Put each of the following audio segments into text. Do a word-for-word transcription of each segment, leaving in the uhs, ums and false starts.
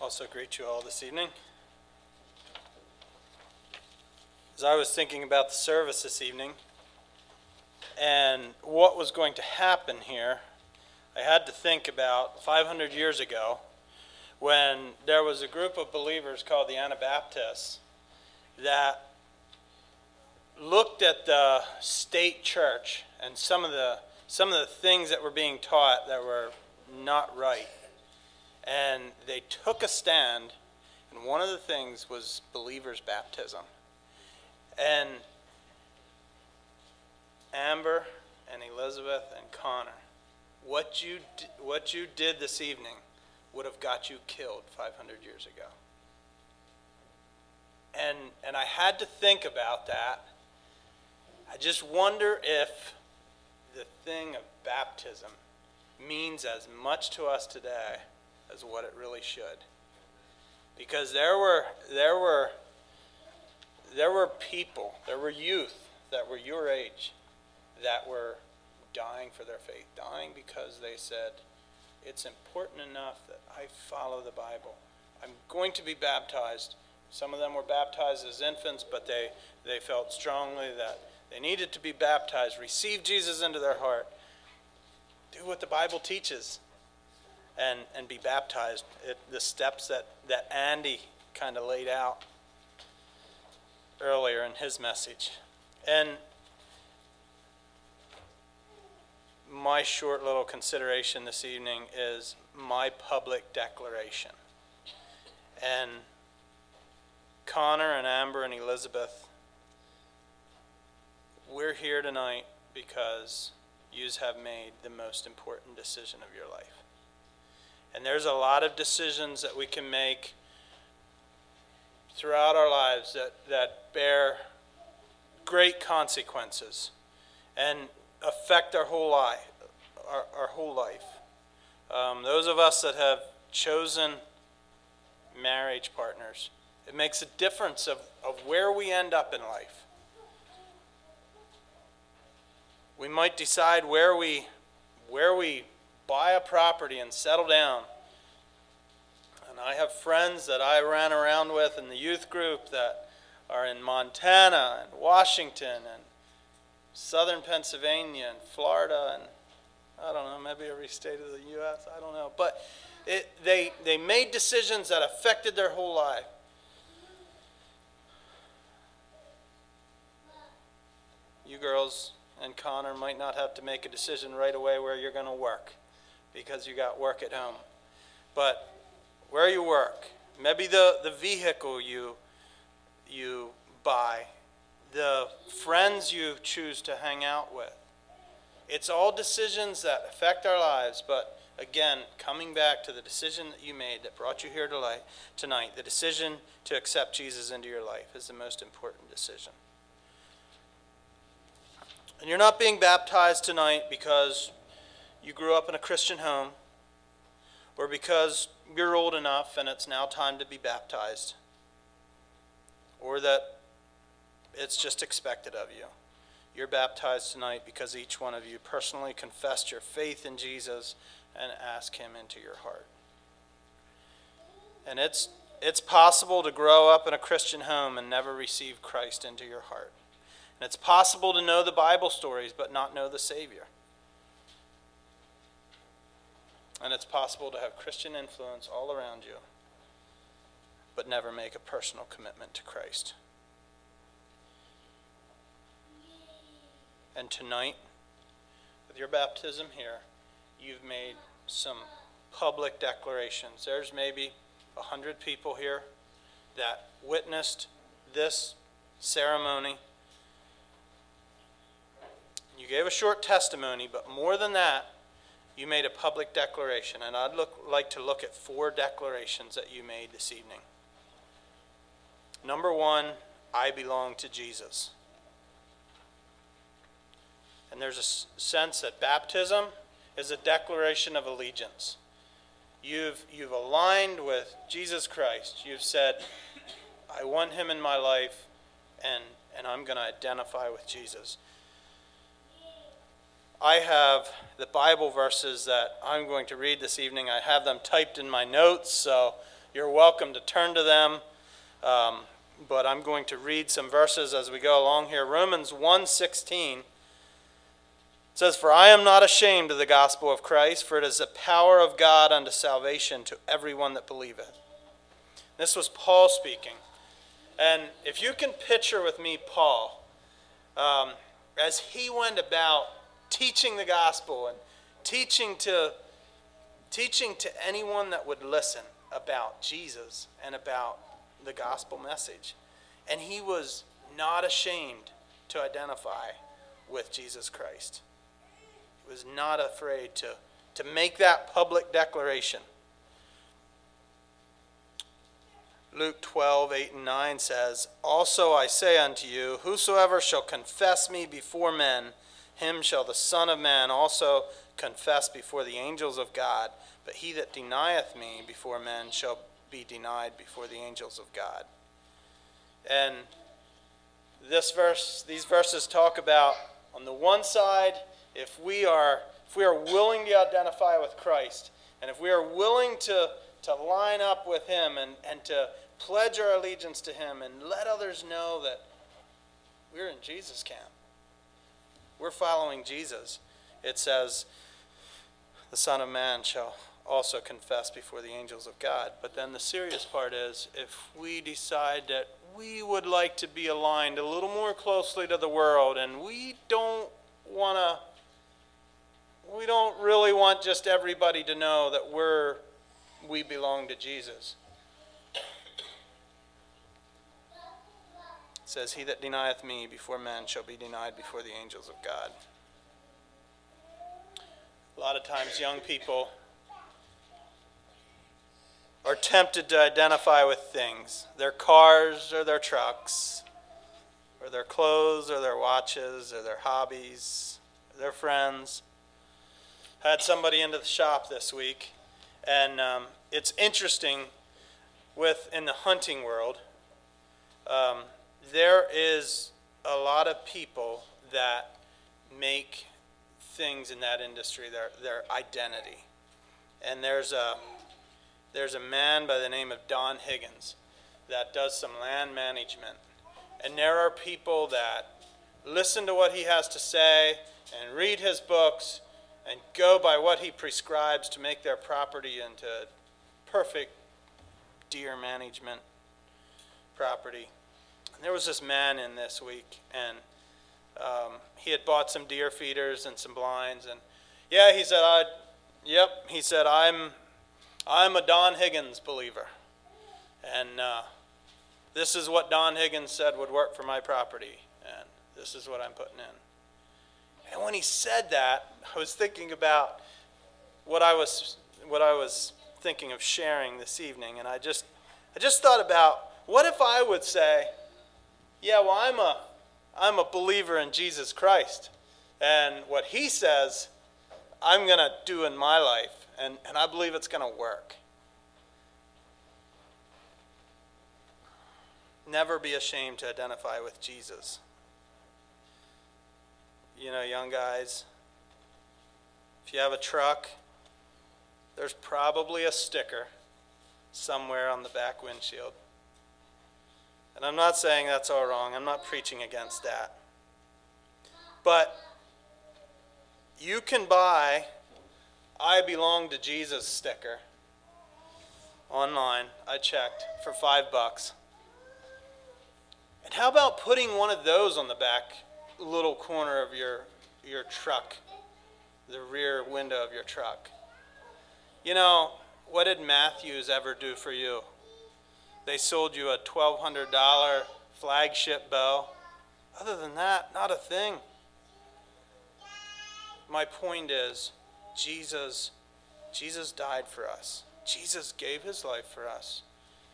Also greet you all this evening. As I was thinking about the service this evening and what was going to happen here, I had to think about five hundred years ago when there was a group of believers called the Anabaptists that looked at the state church and some of the some of the things that were being taught that were not right. And they took a stand, and one of the things was believers' baptism. And Amber and Elizabeth and Connor, what you d- what you did this evening would have got you killed five hundred years ago. And and I had to think about that. I just wonder if the thing of baptism means as much to us today as what it really should. Because there were there were there were people, there were youth that were your age that were dying for their faith, dying because they said, it's important enough that I follow the Bible. I'm going to be baptized. Some of them were baptized as infants, but they, they felt strongly that they needed to be baptized, receive Jesus into their heart, do what the Bible teaches, and, and be baptized. It, the steps that, that Andy kind of laid out earlier in his message. And my short little consideration this evening is my public declaration. And Connor and Amber and Elizabeth, we're here tonight because yous have made the most important decision of your life. And there's a lot of decisions that we can make throughout our lives that, that bear great consequences and affect our whole life. Our, our whole life. Um, those of us that have chosen marriage partners, it makes a difference of, of where we end up in life. We might decide where we where we buy a property and settle down. And I have friends that I ran around with in the youth group that are in Montana and Washington and southern Pennsylvania and Florida and I don't know, maybe every state of the U S, I don't know. But it, they, they made decisions that affected their whole life. You girls and Connor might not have to make a decision right away where you're going to work because you got work at home. But where you work, maybe the, the vehicle you, you buy, the friends you choose to hang out with. It's all decisions that affect our lives, but again, coming back to the decision that you made that brought you here tonight, the decision to accept Jesus into your life is the most important decision. And you're not being baptized tonight because you grew up in a Christian home or because you're old enough and it's now time to be baptized or that it's just expected of you. You're baptized tonight because each one of you personally confessed your faith in Jesus and asked him into your heart. And it's it's possible to grow up in a Christian home and never receive Christ into your heart. And it's possible to know the Bible stories but not know the Savior. And it's possible to have Christian influence all around you but never make a personal commitment to Christ. And tonight, with your baptism here, you've made some public declarations. There's maybe a hundred people here that witnessed this ceremony. You gave a short testimony, but more than that, you made a public declaration. And I'd look, like to look at four declarations that you made this evening. Number one, I belong to Jesus. And there's a sense that baptism is a declaration of allegiance. You've, you've aligned with Jesus Christ. You've said, I want him in my life, and, and I'm going to identify with Jesus. I have the Bible verses that I'm going to read this evening. I have them typed in my notes, so you're welcome to turn to them. Um, but I'm going to read some verses as we go along here. Romans one sixteen says, "For I am not ashamed of the gospel of Christ, for it is the power of God unto salvation to everyone that believeth." This was Paul speaking. And if you can picture with me Paul, um, as he went about teaching the gospel and teaching to, teaching to anyone that would listen about Jesus and about the gospel message. And he was not ashamed to identify with Jesus Christ. He was not afraid to, to make that public declaration. Luke twelve, eight and nine says, "Also I say unto you, whosoever shall confess me before men, him shall the Son of Man also confess before the angels of God. But he that denieth me before men shall be denied before the angels of God." And this verse, these verses talk about, on the one side, if we are if we are willing to identify with Christ, and if we are willing to, to line up with him and, and to pledge our allegiance to him and let others know that we're in Jesus' camp, we're following Jesus, it says, the Son of Man shall also confess before the angels of God. But then the serious part is, if we decide that we would like to be aligned a little more closely to the world, and we don't want to, we don't really want just everybody to know that we're, we belong to Jesus. It says, "He that denieth me before men shall be denied before the angels of God." A lot of times young people are tempted to identify with things, their cars or their trucks, or their clothes or their watches or their hobbies, or their friends. I had somebody into the shop this week, and um, it's interesting with in the hunting world, um, there is a lot of people that make things in that industry their their identity. And there's a there's a man by the name of Don Higgins that does some land management. And there are people that listen to what he has to say and read his books and go by what he prescribes to make their property into perfect deer management property. And there was this man in this week, and um, he had bought some deer feeders and some blinds, and yeah, he said, I, yep, he said, I'm, I'm a Don Higgins believer, and uh, this is what Don Higgins said would work for my property, and this is what I'm putting in. And when he said that, I was thinking about what I was, what I was thinking of sharing this evening, and I just, I just thought about, what if I would say, yeah, well, I'm a, I'm a believer in Jesus Christ, and what he says, I'm going to do in my life, and, and I believe it's going to work. Never be ashamed to identify with Jesus. You know, young guys, if you have a truck, there's probably a sticker somewhere on the back windshield. And I'm not saying that's all wrong. I'm not preaching against that. But you can buy I Belong to Jesus sticker online. I checked for five bucks. And how about putting one of those on the back little corner of your your truck, the rear window of your truck? You know, what did Matthews ever do for you? They sold you a twelve hundred dollars flagship bow. Other than that, not a thing. My point is, Jesus, Jesus died for us. Jesus gave his life for us.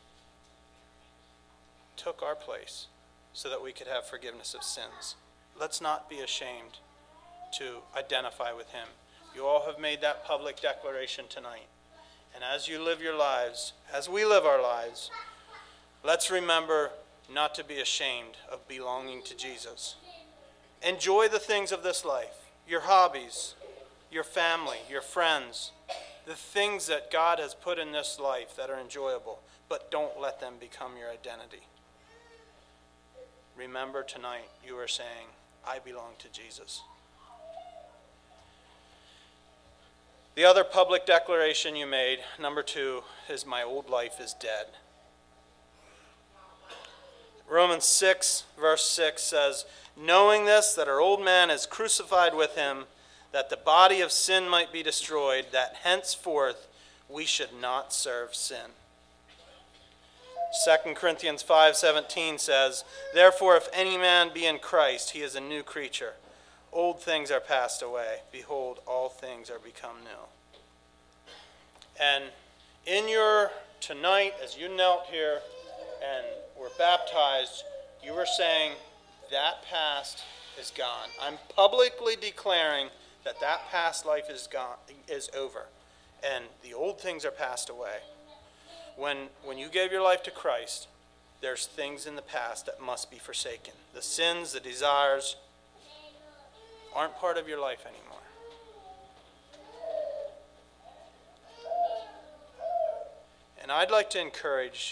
Took our place so that we could have forgiveness of sins. Let's not be ashamed to identify with him. You all have made that public declaration tonight. And as you live your lives, as we live our lives, let's remember not to be ashamed of belonging to Jesus. Enjoy the things of this life, your hobbies, your family, your friends, the things that God has put in this life that are enjoyable, but don't let them become your identity. Remember tonight, you are saying, I belong to Jesus. The other public declaration you made, number two, is my old life is dead. Romans six, verse six says, knowing this, that our old man is crucified with him, that the body of sin might be destroyed, that henceforth we should not serve sin. Second Corinthians five seventeen says, therefore if any man be in Christ, he is a new creature. Old things are passed away. Behold, all things are become new. And in your tonight, as you knelt here and were baptized, you were saying that past is gone. I'm publicly declaring that that past life is gone, is over, and the old things are passed away. When when you gave your life to Christ, there's things in the past that must be forsaken. The sins, the desires aren't part of your life anymore. And I'd like to encourage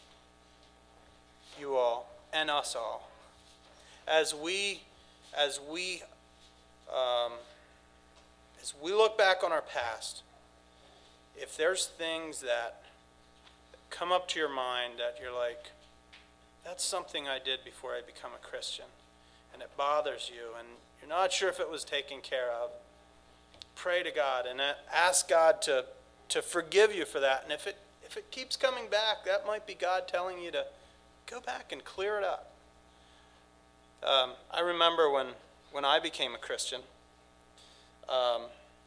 you all and us all, as we as we um, as we look back on our past, if there's things that come up to your mind that you're like, that's something I did before I become a Christian, and it bothers you, and you're not sure if it was taken care of, pray to God and ask God to, to forgive you for that. And if it if it keeps coming back, that might be God telling you to go back and clear it up. Um, I remember when, when I became a Christian, um,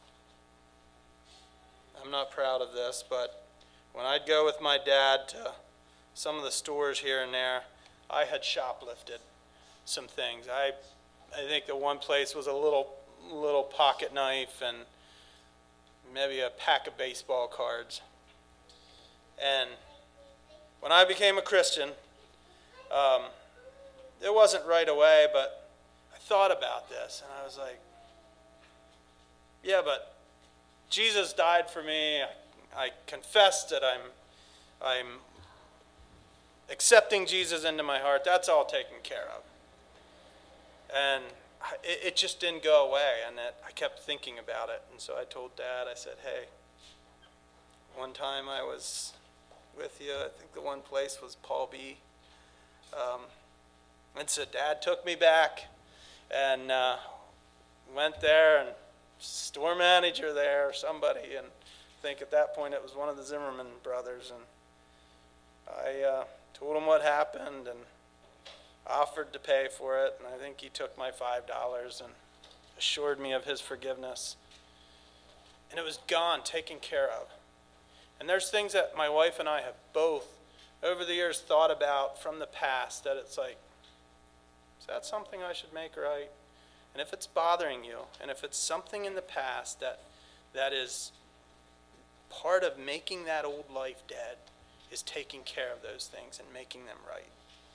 I'm not proud of this, but when I'd go with my dad to some of the stores here and there, I had shoplifted some things. I I think the one place was a little little pocket knife and maybe a pack of baseball cards. And when I became a Christian, um, it wasn't right away, but I thought about this, and I was like, yeah, but Jesus died for me. I, I confessed that I'm, I'm accepting Jesus into my heart. That's all taken care of. And it, it just didn't go away, and it, I kept thinking about it. And so I told Dad, I said, hey, one time I was with you. I think the one place was Paul B. Um, and so Dad took me back and uh, went there, and store manager there, or somebody, and I think at that point it was one of the Zimmerman brothers, and I uh, told him what happened and offered to pay for it, and I think he took my five dollars and assured me of his forgiveness. And it was gone, taken care of. And there's things that my wife and I have both, over the years, thought about from the past that it's like, is that something I should make right? And if it's bothering you, and if it's something in the past that that is part of making that old life dead, is taking care of those things and making them right.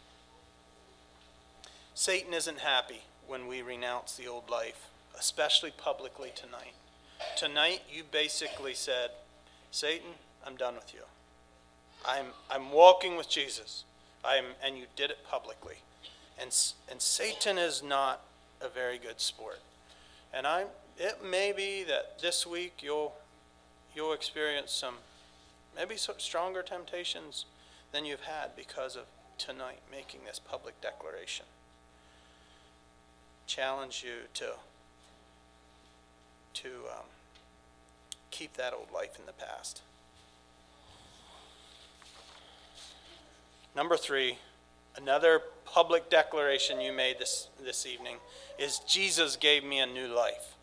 Satan isn't happy when we renounce the old life, especially publicly tonight. Tonight, you basically said, Satan, I'm done with you. I'm I'm walking with Jesus. I'm and you did it publicly. And and Satan is not a very good sport. And I it may be that this week you'll you'll experience some maybe some stronger temptations than you've had because of tonight making this public declaration. Challenge you to to um, keep that old life in the past. Number three, another public declaration you made this, this evening is Jesus gave me a new life.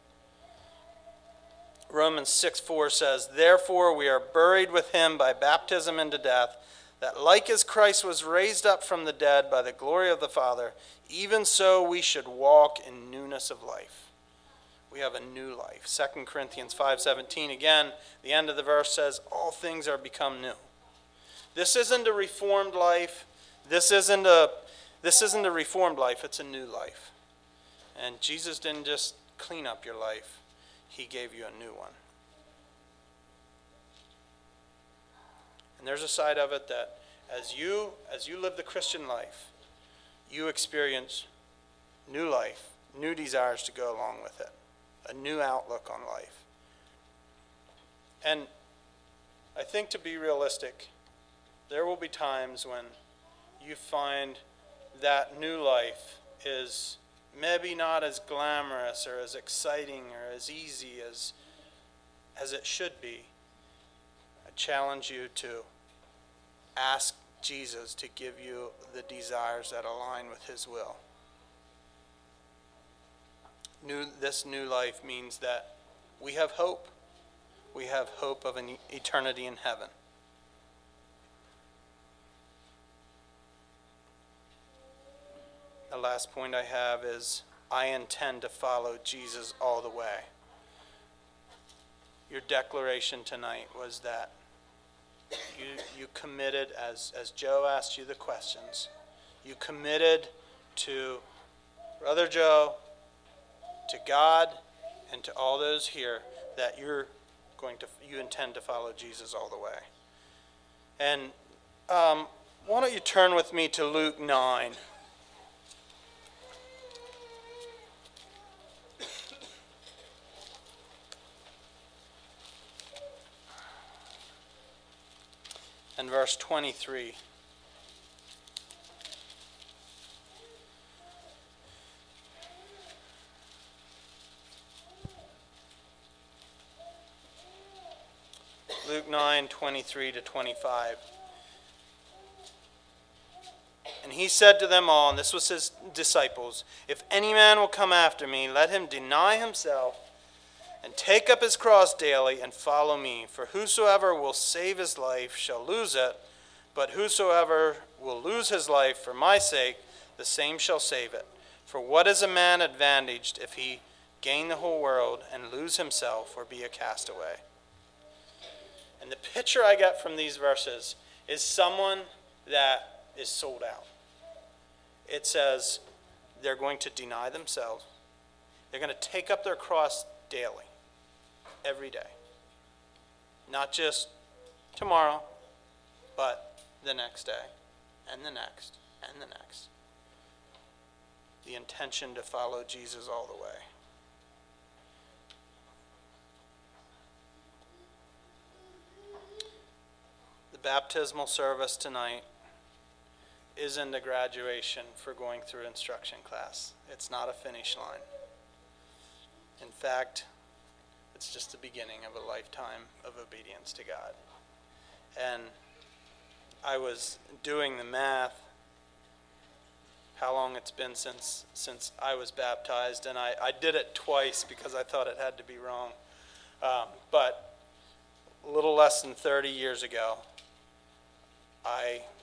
Romans six four says, therefore we are buried with him by baptism into death, that like as Christ was raised up from the dead by the glory of the Father, even so we should walk in newness of life. We have a new life. Second Corinthians five seventeen, again, the end of the verse says, all things are become new. This isn't a reformed life. This isn't a this isn't a reformed life. It's a new life. And Jesus didn't just clean up your life. He gave you a new one. And there's a side of it that as you as you live the Christian life, you experience new life, new desires to go along with it, a new outlook on life. And I think, to be realistic, there will be times when you find that new life is maybe not as glamorous or as exciting or as easy as as it should be. I challenge you to ask Jesus to give you the desires that align with his will. New, this new life means that we have hope. We have hope of an eternity in heaven. The last point I have is I intend to follow Jesus all the way. Your declaration tonight was that you you committed, as, as Joe asked you the questions, you committed to Brother Joe, to God, and to all those here that you're going to, you intend to follow Jesus all the way. And um, why don't you turn with me to Luke nine. And verse twenty-three. Luke nine, twenty-three to twenty-five. And he said to them all, and this was his disciples, "If any man will come after me, let him deny himself and take up his cross daily and follow me. For whosoever will save his life shall lose it, but whosoever will lose his life for my sake, the same shall save it. For what is a man advantaged if he gain the whole world and lose himself or be a castaway?" And the picture I get from these verses is someone that is sold out. It says they're going to deny themselves. They're going to take up their cross daily, every day. Not just tomorrow, but the next day, and the next, and the next. The intention to follow Jesus all the way. The baptismal service tonight isn't a graduation for going through instruction class. It's not a finish line. In fact, it's just the beginning of a lifetime of obedience to God. And I was doing the math, how long it's been since since I was baptized, and I, I did it twice because I thought it had to be wrong. Um, but a little less than thirty years ago, I